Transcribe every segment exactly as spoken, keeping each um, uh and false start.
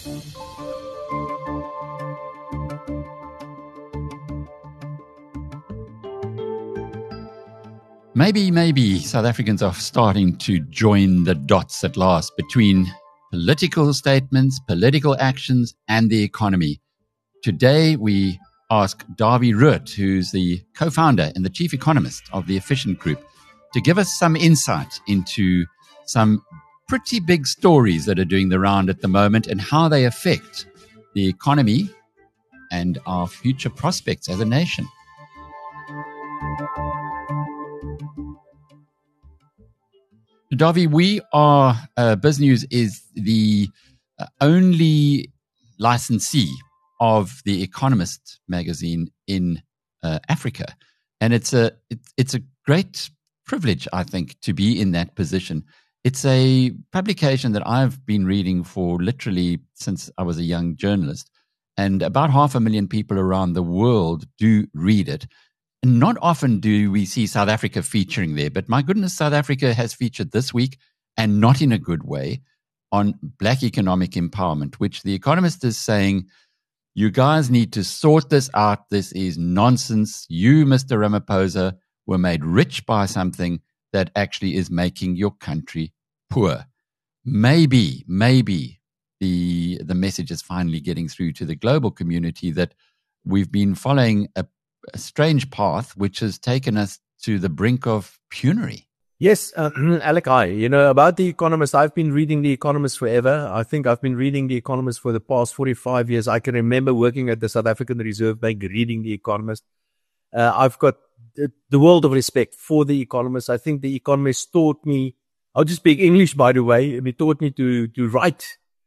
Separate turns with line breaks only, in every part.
Maybe, maybe South Africans are starting to join the dots at last between political statements, political actions, and the economy. Today, we ask Dawie Ruert, who's the co-founder and the chief economist of the Efficient Group, to give us some insight into some pretty big stories that are doing the round at the moment and how they affect the economy and our future prospects as a nation. Dawie, we are, uh, BizNews is the uh, only licensee of The Economist magazine in uh, Africa. And it's a, it, it's a great privilege, I think, to be in that position. It's a publication that I've been reading for literally since I was a young journalist. And about half a million people around the world do read it. And not often do we see South Africa featuring there, but my goodness, South Africa has featured this week, and not in a good way, on Black economic empowerment, which The Economist is saying, you guys need to sort this out. This is nonsense. You, Mister Ramaphosa, were made rich by something that actually is making your country poor. Maybe, maybe the, the message is finally getting through to the global community that we've been following a a strange path which has taken us to the brink of penury.
Yes, uh, Alec, hi. You know, about The Economist, I've been reading The Economist forever. I think I've been reading The Economist for the past forty-five years. I can remember working at the South African Reserve Bank, reading The Economist. Uh, I've got the, the world of respect for The Economist. I think The Economist taught me how to speak English, by the way. It taught me to, to write.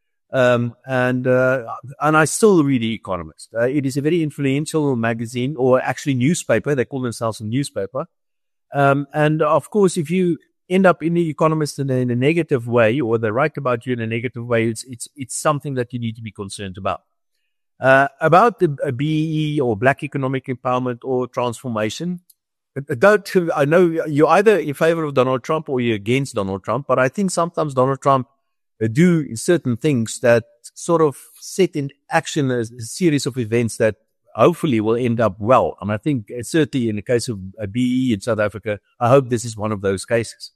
Um, and, uh, and I still read The Economist. Uh, it is a very influential magazine, or actually newspaper. They call themselves a newspaper. Um, and of course, if you end up in The Economist in a, in a negative way, or they write about you in a negative way, it's, it's, it's something that you need to be concerned about. Uh, about the uh, B E E, or Black Economic Empowerment, or transformation. Don't, I know you're either in favor of Donald Trump or you're against Donald Trump, but I think sometimes Donald Trump do certain things that sort of set in action a series of events that hopefully will end up well. And I think certainly in the case of a B E E in South Africa, I hope this is one of those cases.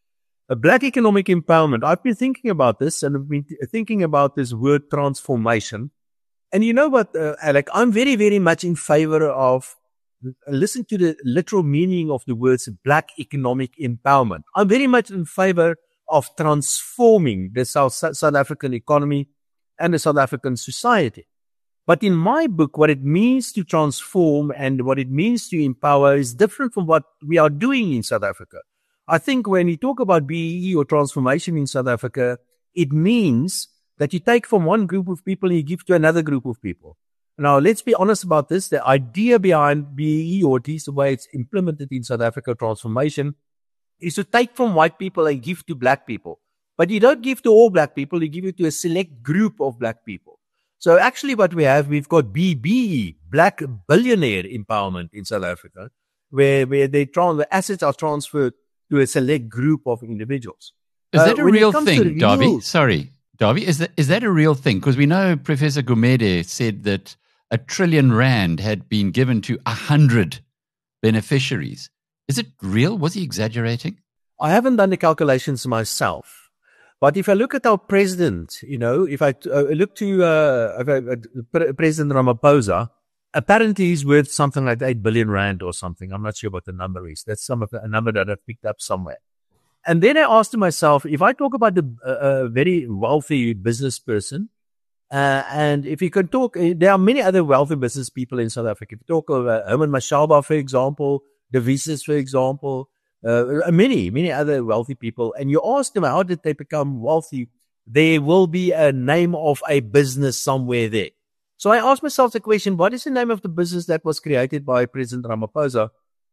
A Black economic empowerment. I've been thinking about this, and I've been thinking about this word transformation. And you know what, uh, Alec, I'm very, very much in favor of, listen to the literal meaning of the words Black economic empowerment. I'm very much in favor of transforming the South, South African economy and the South African society. But in my book, what it means to transform and what it means to empower is different from what we are doing in South Africa. I think when you talk about B E E or transformation in South Africa, it means that you take from one group of people and you give to another group of people. Now, let's be honest about this. The idea behind B E E, or at least the way it's implemented in South Africa, transformation, is to take from white people and give to black people. But you don't give to all black people, you give it to a select group of black people. So actually what we have, we've got B B E, Black Billionaire Empowerment in South Africa, where, where they trans- the assets are transferred to a select group of individuals.
Is that
uh,
a real thing, Dawie? Sorry, Dawie, is that, is that a real thing? Because we know Professor Gumede said that a trillion rand had been given to a hundred beneficiaries. Is it real? Was he exaggerating?
I haven't done the calculations myself. But if I look at our president, you know, if I uh, look to uh, uh, President Ramaphosa, apparently he's worth something like eight billion rand or something. I'm not sure what the number is. That's some of the, a number that I've picked up somewhere. And then I asked myself, if I talk about the, uh, a very wealthy business person, uh, and if you can talk, there are many other wealthy business people in South Africa. If you talk of uh, Herman Mashaba, for example, De Vries, for example, uh, many, many other wealthy people, and you ask them, how did they become wealthy? There will be a name of a business somewhere there. So I asked myself the question, what is the name of the business that was created by President Ramaphosa?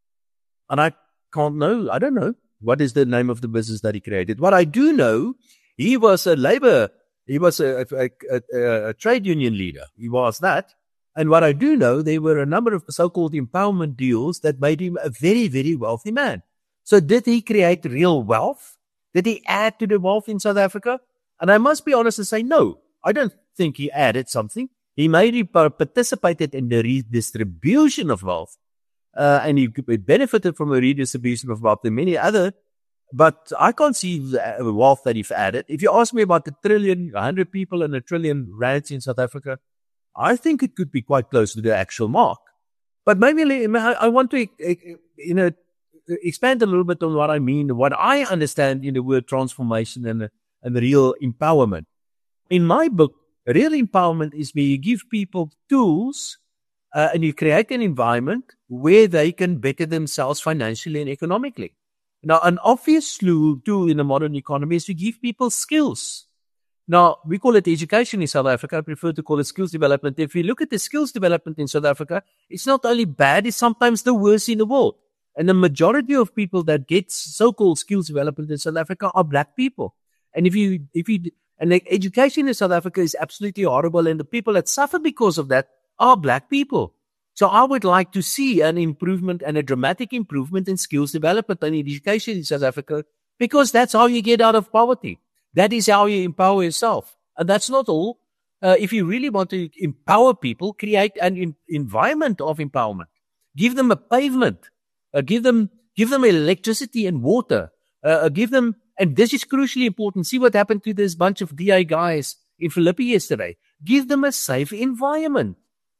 And I can't know. I don't know. What is the name of the business that he created? What I do know, he was a labor, he was a, a, a, a trade union leader. He was that. And what I do know, there were a number of so-called empowerment deals that made him a very, very wealthy man. So did he create real wealth? Did he add to the wealth in South Africa? And I must be honest and say, no, I don't think he added something. He maybe participated in the redistribution of wealth, uh, and he benefited from the redistribution of wealth and many other. But I can't see the wealth that he's added. If you ask me about the trillion, a hundred people and a trillion rands in South Africa, I think it could be quite close to the actual mark. But maybe I want to, you know, expand a little bit on what I mean, what I understand in the word transformation and, and real empowerment. In my book, real empowerment is where you give people tools uh, and you create an environment where they can better themselves financially and economically. Now, an obvious tool in the modern economy is to give people skills. Now, we call it education in South Africa. I prefer to call it skills development. If you look at the skills development in South Africa, it's not only bad, it's sometimes the worst in the world. And the majority of people that get so-called skills development in South Africa are black people. And if you, if you, and the education in South Africa is absolutely horrible, and the people that suffer because of that are black people. So I would like to see an improvement and a dramatic improvement in skills development and education in South Africa, because that's how you get out of poverty. That is how you empower yourself. And that's not all. Uh, if you really want to empower people, create an in- environment of empowerment. Give them a pavement. Uh, give them, give them electricity and water. Uh, give them, and this is crucially important. See what happened to this bunch of D A guys in Philippi yesterday. Give them a safe environment.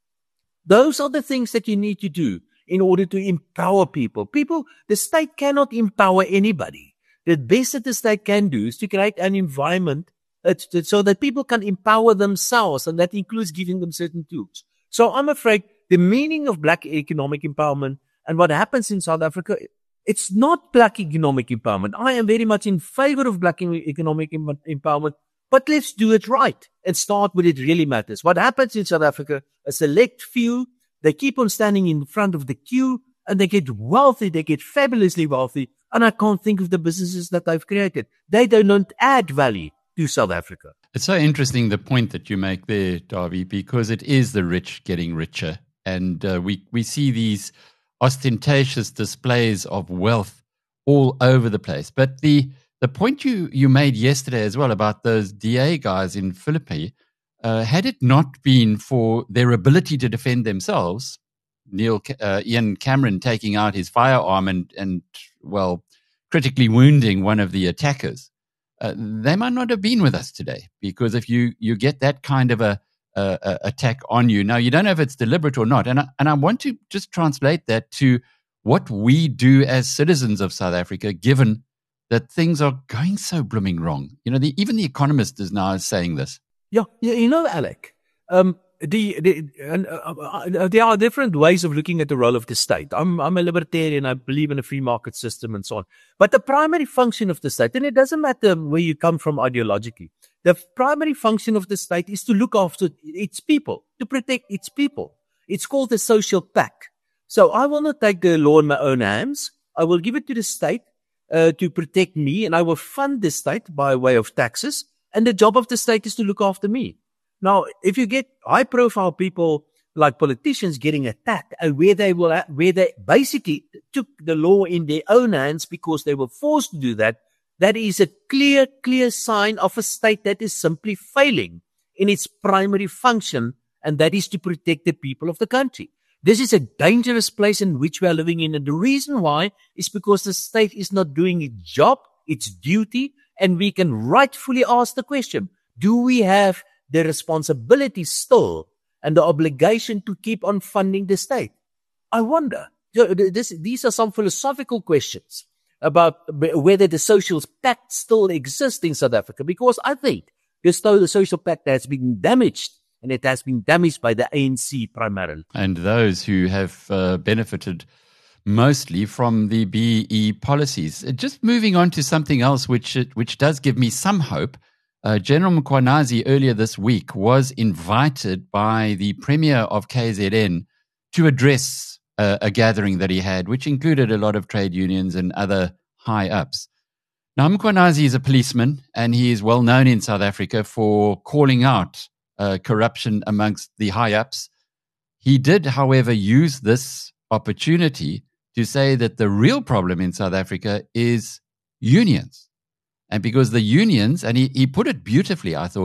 Those are the things that you need to do in order to empower people. People, the state cannot empower anybody. The best that the state can do is to create an environment that, that, so that people can empower themselves, and that includes giving them certain tools. So I'm afraid the meaning of black economic empowerment and what happens in South Africa, it's not black economic empowerment. I am very much in favor of black economic em- empowerment, but let's do it right and start with it really matters. What happens in South Africa, a select few, they keep on standing in front of the queue and they get wealthy, they get fabulously wealthy, and I can't think of the businesses that they've created. They do not add value to South Africa.
It's so interesting, the point that you make there, Davy, because it is the rich getting richer. And uh, we, we see these ostentatious displays of wealth all over the place. But the the point you, you made yesterday as well about those D A guys in Philippi, uh, had it not been for their ability to defend themselves, Neil uh, Ian Cameron taking out his firearm and, and, well, critically wounding one of the attackers, uh, they might not have been with us today. Because if you, you get that kind of a Uh, attack on you. Now, you don't know if it's deliberate or not. And I, and I want to just translate that to what we do as citizens of South Africa, given that things are going so blooming wrong. You know, the, even The Economist is now saying this.
Yeah, you know, Alec, um, the, the, uh, uh, there are different ways of looking at the role of the state. I'm, I'm a libertarian. I believe in a free market system and so on. But the primary function of the state, and it doesn't matter where you come from ideologically, the primary function of the state is to look after its people, to protect its people. It's called the social pact. So I will not take the law in my own hands. I will give it to the state uh, to protect me, and I will fund the state by way of taxes. And the job of the state is to look after me. Now, if you get high-profile people like politicians getting attacked, and where they will, where they basically took the law in their own hands because they were forced to do that, that is a clear, clear sign of a state that is simply failing in its primary function, and that is to protect the people of the country. This is a dangerous place in which we are living in, and the reason why is because the state is not doing its job, its duty, and we can rightfully ask the question, do we have the responsibility still and the obligation to keep on funding the state? I wonder. This, these are some philosophical questions about whether the social pact still exists in South Africa, because I think this though the social pact has been damaged, and it has been damaged by the A N C primarily.
And those who have uh, benefited mostly from the B E policies. Just moving on to something else which which does give me some hope. Uh, General Mkhwanazi earlier this week was invited by the Premier of K Z N to address Uh, a gathering that he had, which included a lot of trade unions and other high-ups. Now, Mkhwanazi is a policeman, and he is well known in South Africa for calling out uh, corruption amongst the high-ups. He did, however, use this opportunity to say that the real problem in South Africa is unions. And because the unions, and he, he put it beautifully, I thought,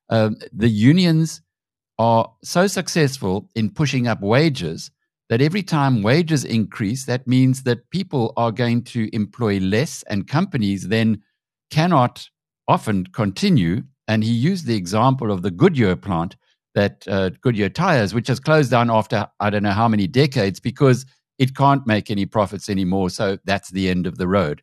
Um, the unions are so successful in pushing up wages that every time wages increase, that means that people are going to employ less, and companies then cannot often continue. And he used the example of the Goodyear plant, that uh, Goodyear tires, which has closed down after I don't know how many decades because it can't make any profits anymore. So that's the end of the road.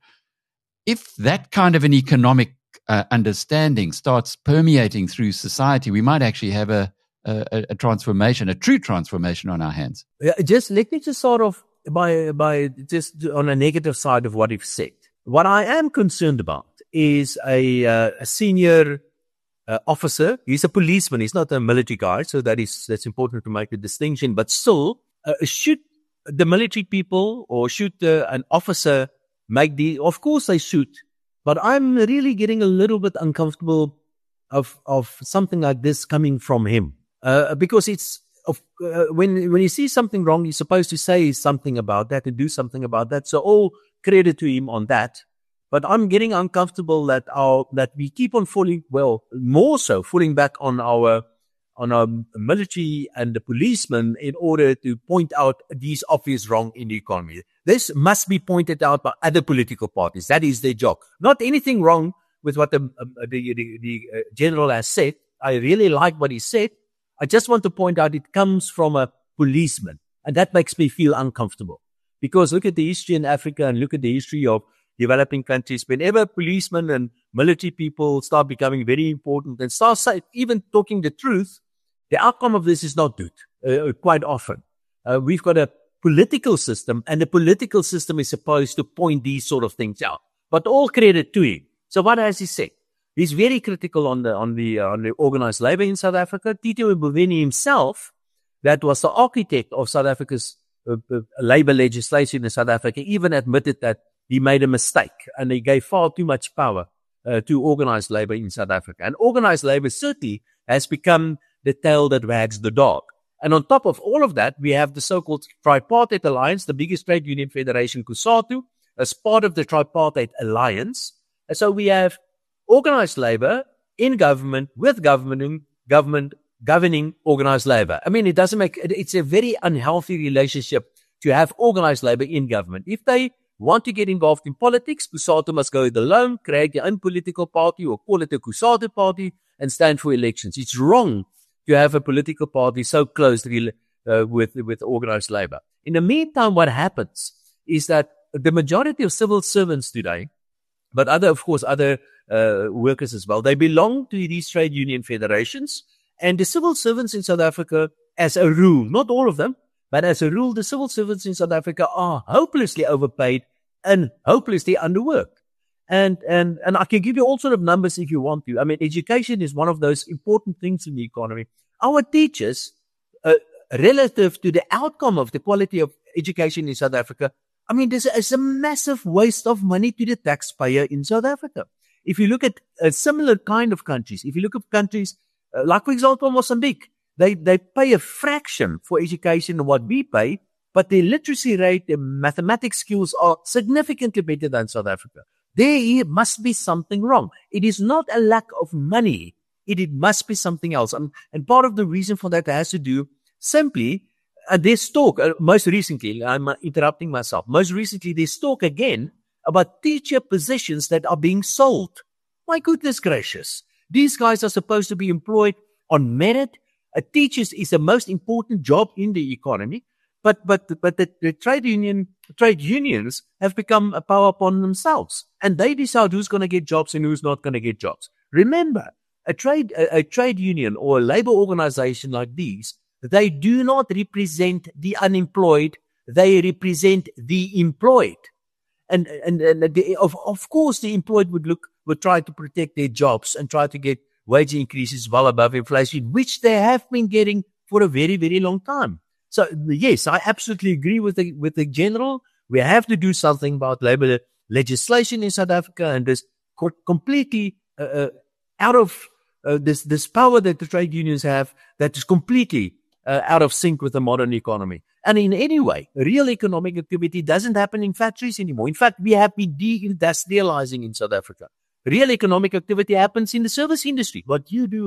If that kind of an economic uh, understanding starts permeating through society, we might actually have a, a, a transformation, a true transformation on our hands.
Yeah, just let me just sort of by by just on a negative side of what you've said. What I am concerned about is a, uh, a senior uh, officer. He's a policeman. He's not a military guy, so that is that's important to make the distinction. But still, uh, should the military people or should uh, an officer make the? Of course, they should. But I'm really getting a little bit uncomfortable of of something like this coming from him, uh, because it's of, uh, when when you see something wrong, you're supposed to say something about that and do something about that. So all credit to him on that. But I'm getting uncomfortable that our that we keep on falling, well, more so falling back on our on our military and the policemen in order to point out these obvious wrong in the economy. This must be pointed out by other political parties. That is their job. Not anything wrong with what the, uh, the, the, the uh, general has said. I really like what he said. I just want to point out it comes from a policeman. And that makes me feel uncomfortable. Because look at the history in Africa and look at the history of developing countries. Whenever policemen and military people start becoming very important and start say, even talking the truth, the outcome of this is not good, uh, quite often. Uh, we've got a political system, and the political system is supposed to point these sort of things out. But all credit to him. So what has he said? He's very critical on the on the uh, on the organized labor in South Africa. Tito Mboweni himself, that was the architect of South Africa's uh, uh, labor legislation in South Africa, even admitted that he made a mistake and he gave far too much power uh, to organized labor in South Africa. And organized labor certainly has become the tail that wags the dog. And on top of all of that, we have the so-called Tripartite Alliance, the biggest trade union federation, COSATU, as part of the Tripartite Alliance. And so we have organized labor in government with governing, government governing organized labor. I mean, it doesn't make, it's a very unhealthy relationship to have organized labor in government. If they want to get involved in politics, COSATU must go it alone, create their own political party or call it a COSATU party and stand for elections. It's wrong to have a political party so close uh, with, with organized labor. In the meantime, what happens is that the majority of civil servants today, but other, of course, other uh, workers as well, they belong to these trade union federations. And the civil servants in South Africa, as a rule, not all of them, but as a rule, the civil servants in South Africa are hopelessly overpaid and hopelessly underworked. And, and, and I can give you all sort of numbers if you want to. I mean, education is one of those important things in the economy. Our teachers, uh, relative to the outcome of the quality of education in South Africa, I mean, there's a, there's a massive waste of money to the taxpayer in South Africa. If you look at a similar kind of countries, if you look at countries uh, like, for example, Mozambique, they, they pay a fraction for education of what we pay, but their literacy rate, their mathematics skills are significantly better than South Africa. There must be something wrong. It is not a lack of money. It, it must be something else. And, and part of the reason for that has to do simply, uh, there's talk, uh, most recently, I'm uh, interrupting myself, most recently there's talk again about teacher positions that are being sold. My goodness gracious. These guys are supposed to be employed on merit. A teacher is the most important job in the economy. But but but the, the trade union trade unions have become a power upon themselves, and they decide who's going to get jobs and who's not going to get jobs. Remember, a trade a, a trade union or a labor organization like these, they do not represent the unemployed; they represent the employed. And and, and the, of of course, the employed would look would try to protect their jobs and try to get wage increases well above inflation, which they have been getting for a very very long time. So, yes, I absolutely agree with the, with the general. We have to do something about labor legislation in South Africa and this co- completely uh, uh, out of uh, this, this power that the trade unions have that is completely uh, out of sync with the modern economy. And in any way, real economic activity doesn't happen in factories anymore. In fact, we have been deindustrializing in South Africa. Real economic activity happens in the service industry, what you do and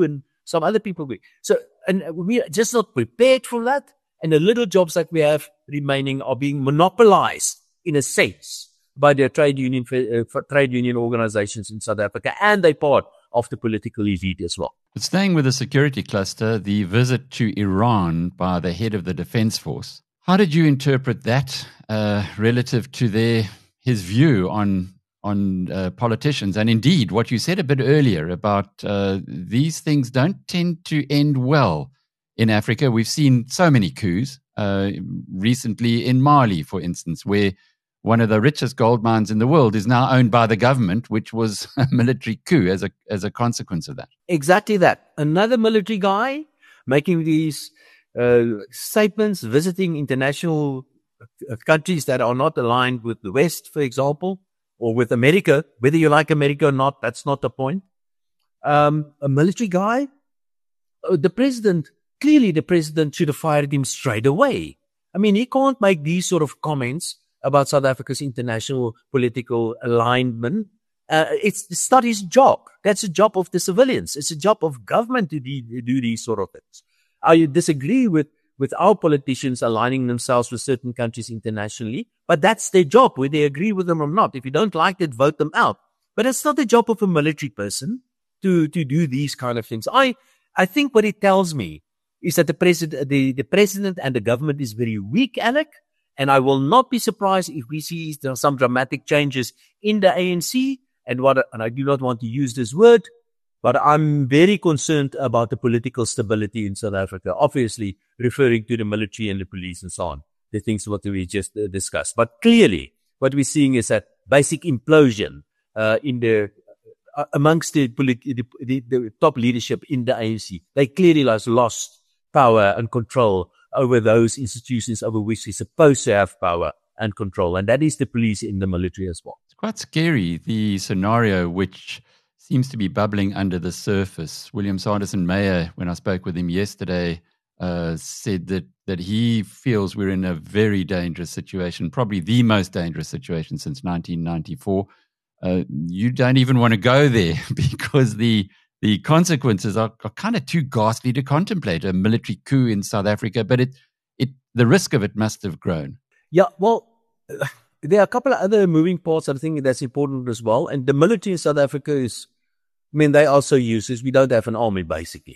Some other people will. So, and we are just not prepared for that. And the little jobs that we have remaining are being monopolized in a sense by the trade union, uh, trade union organizations in South Africa, and they're part of the political elite as well.
But staying with the security cluster, the visit to Iran by the head of the Defense Force, how did you interpret that uh, relative to their his view on on uh, politicians? And indeed, what you said a bit earlier about uh, these things don't tend to end well in Africa. We've seen so many coups uh, recently in Mali, for instance, where one of the richest gold mines in the world is now owned by the government, which was a military coup as a as a consequence of that.
Exactly that. Another military guy making these uh, statements, visiting international uh, countries that are not aligned with the West, for example, or with America. Whether you like America or not, that's not the point. Um, a military guy, uh, the president, clearly the president should have fired him straight away. I mean, he can't make these sort of comments about South Africa's international political alignment. Uh, it's, it's not his job. That's a job of the civilians. It's a job of government to de- do these sort of things. I disagree with, with our politicians aligning themselves with certain countries internationally, but that's their job, whether they agree with them or not. If you don't like it, vote them out. But it's not the job of a military person to, to do these kind of things. I, I think what it tells me is that the president, the, the president and the government is very weak, Alec. And I will not be surprised if we see some dramatic changes in the A N C. And what, and I do not want to use this word, but I'm very concerned about the political stability in South Africa, obviously referring to the military and the police and so on, the things what we just uh, discussed. But clearly, what we're seeing is that basic implosion uh, in the uh, amongst the, polit- the, the, the top leadership in the A N C. They clearly has lost power and control over those institutions over which they're supposed to have power and control. And that is the police in the military as well.
It's quite scary, the scenario which seems to be bubbling under the surface. William Sanderson Meyer, when I spoke with him yesterday, uh, said that, that he feels we're in a very dangerous situation, probably the most dangerous situation since nineteen ninety-four. Uh, you don't even want to go there because the The consequences are, are kind of too ghastly to contemplate, a military coup in South Africa, but it, it, the risk of it must have grown.
Yeah, well, uh, there are a couple of other moving parts I think that's important as well. And the military in South Africa is, I mean, they are so useless. We don't have an army, basically.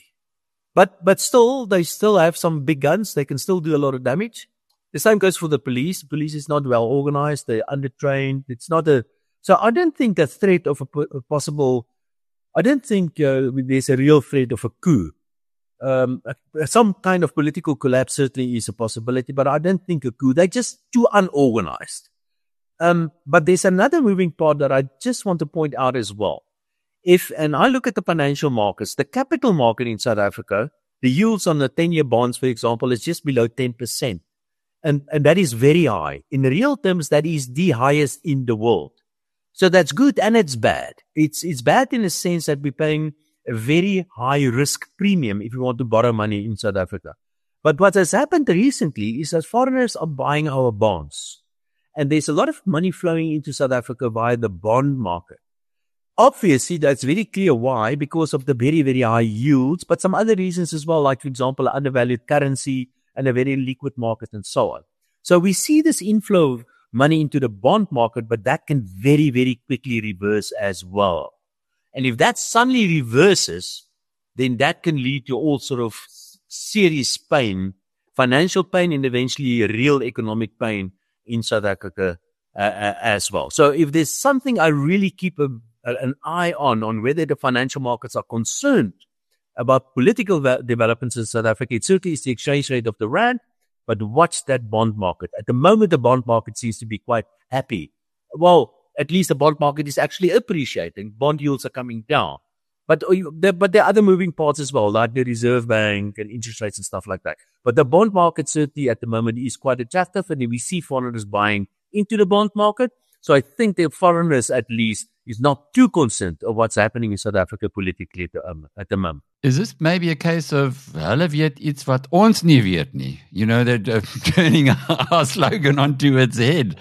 But but still, they still have some big guns. They can still do a lot of damage. The same goes for the police. The police is not well organized. They're undertrained. It's not a... So I don't think the threat of a, a possible... I don't think uh, there's a real threat of a coup. Um, some kind of political collapse certainly is a possibility, but I don't think a coup. They're just too unorganized. Um, but there's another moving part that I just want to point out as well. If, and I look at the financial markets, the capital market in South Africa, the yields on the ten-year bonds, for example, is just below ten percent. And, and that is very high. In real terms, that is the highest in the world. So that's good and it's bad. It's it's bad in the sense that we're paying a very high risk premium if you want to borrow money in South Africa. But what has happened recently is that foreigners are buying our bonds. And there's a lot of money flowing into South Africa via the bond market. Obviously, that's very clear why, because of the very, very high yields, but some other reasons as well, like, for example, undervalued currency and a very liquid market and so on. So we see this inflow of money into the bond market, but that can very, very quickly reverse as well. And if that suddenly reverses, then that can lead to all sort of serious pain, financial pain, and eventually real economic pain in South Africa uh, uh, as well. So if there's something I really keep a, a, an eye on, on whether the financial markets are concerned about political va- developments in South Africa, it certainly is the exchange rate of the rand. But watch that bond market. At the moment, the bond market seems to be quite happy. Well, at least the bond market is actually appreciating. Bond yields are coming down. But, but there are other moving parts as well, like the Reserve Bank and interest rates and stuff like that. But the bond market certainly at the moment is quite attractive, and we see foreigners buying into the bond market. So I think the foreigners at least is not too concerned of what's happening in South Africa politically at the, um, at the moment.
Is this maybe a case of hulle weet iets wat ons nie weet nie? You know, they're uh, turning our slogan onto its head.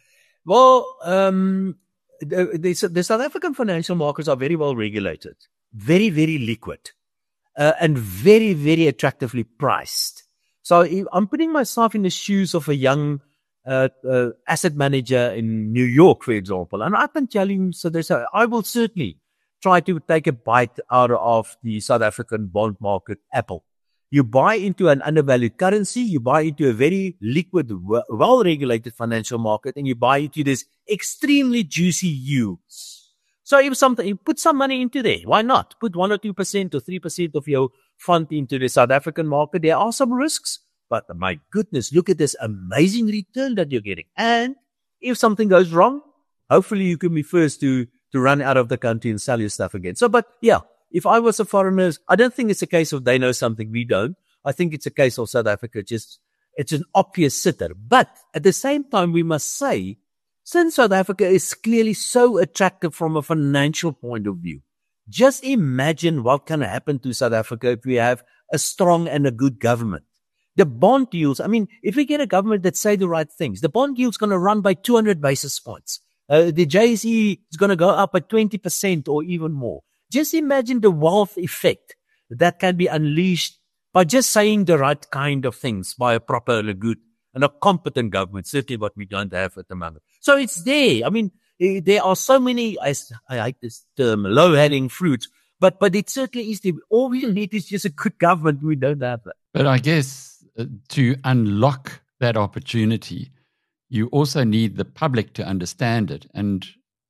Well, um, the, the, the South African financial markets are very well regulated. very, very liquid, uh, and very, very attractively priced. So if I'm putting myself in the shoes of a young uh, uh, asset manager in New York, for example, and I can tell him, so there's a, I will certainly try to take a bite out of the South African bond market apple. You buy into an undervalued currency, you buy into a very liquid, well-regulated financial market, and you buy into this extremely juicy yields. So if something, you put some money into there, why not? Put one or two percent or three percent of your fund into the South African market. There are some risks, but my goodness, look at this amazing return that you're getting. And if something goes wrong, hopefully you can be first to, to run out of the country and sell your stuff again. So, but yeah, if I was a foreigner, I don't think it's a case of they know something we don't. I think it's a case of South Africa just, it's an obvious sitter. But at the same time, we must say, since South Africa is clearly so attractive from a financial point of view, just imagine what can happen to South Africa if we have a strong and a good government. The bond yields, I mean, if we get a government that say the right things, the bond yield's going to run by two hundred basis points. Uh, the J S E is going to go up by twenty percent or even more. Just imagine the wealth effect that can be unleashed by just saying the right kind of things by a proper and a good and a competent government, certainly what we don't have at the moment. So it's there. I mean, there are so many, I, I hate this term, low-hanging fruits, but, but it certainly is there. All we need is just a good government. We don't have that.
But I guess uh, to unlock that opportunity, you also need the public to understand it. And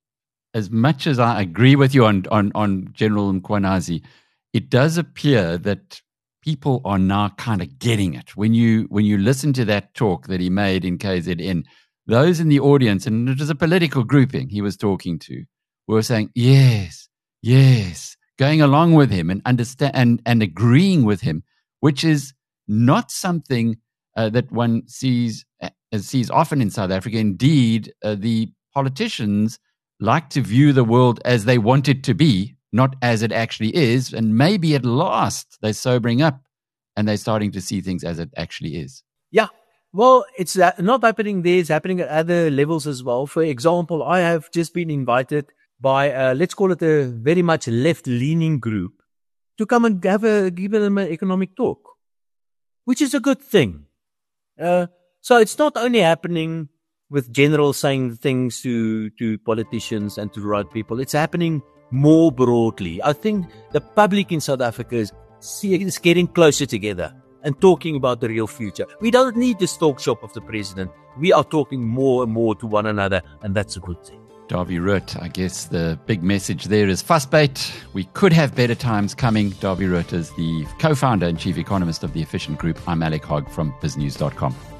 as much as I agree with you on, on, on General Mkhwanazi, it does appear that people are now kind of getting it. When you when you listen to that talk that he made in K Z N, those in the audience, and it was a political grouping he was talking to, were saying, yes, yes, going along with him and understand and, and agreeing with him, which is not something uh, that one sees uh, sees often in South Africa. Indeed, uh, the politicians like to view the world as they want it to be, not as it actually is. And maybe at last they're sobering up and they're starting to see things as it actually is.
Yeah. Well, it's not happening there. It's happening at other levels as well. For example, I have just been invited by, uh, let's call it a very much left-leaning group to come and have a, give them an economic talk, which is a good thing. Uh, so it's not only happening with generals saying things to, to politicians and to the right people. It's happening more broadly. I think the public in South Africa is, is getting closer together and talking about the real future. We don't need the talk shop of the president. We are talking more and more to one another, and that's a good thing.
Davie Rood, I guess the big message there is fussbait. We could have better times coming. Davie Rood is the co-founder and chief economist of the Efficient Group. I'm Alec Hogg from biz news dot com.